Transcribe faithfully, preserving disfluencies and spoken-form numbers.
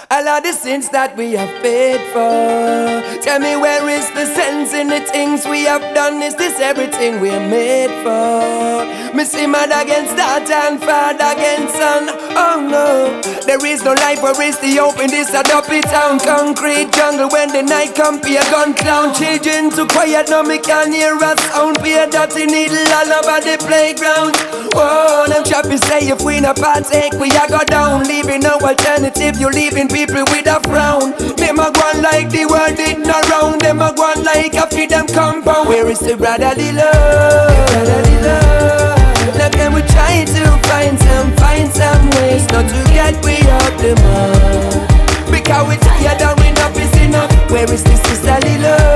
All of the sins that we have paid for. Tell me, where is the sense in the things we have done? Is this everything we're made for? Me see mother against daughter and father against son. Oh no, there is no life, where is the hope in this a dopey town? Concrete jungle when the night come, be a gun clown. Children too quiet, now me can hear a sound. Be a dirty needle all over the playground. Whoa, them choppies say if we not partake, we a go down. Leaving no alternative, you leaving people with a frown. Them a go on like the world did not round. Them a go on like a freedom compound. Where is the brotherly love? Brotherly love. Now can we try to find some, find some ways not to get we up the mud? Because we tired and we not is enough. Where is the sisterly love?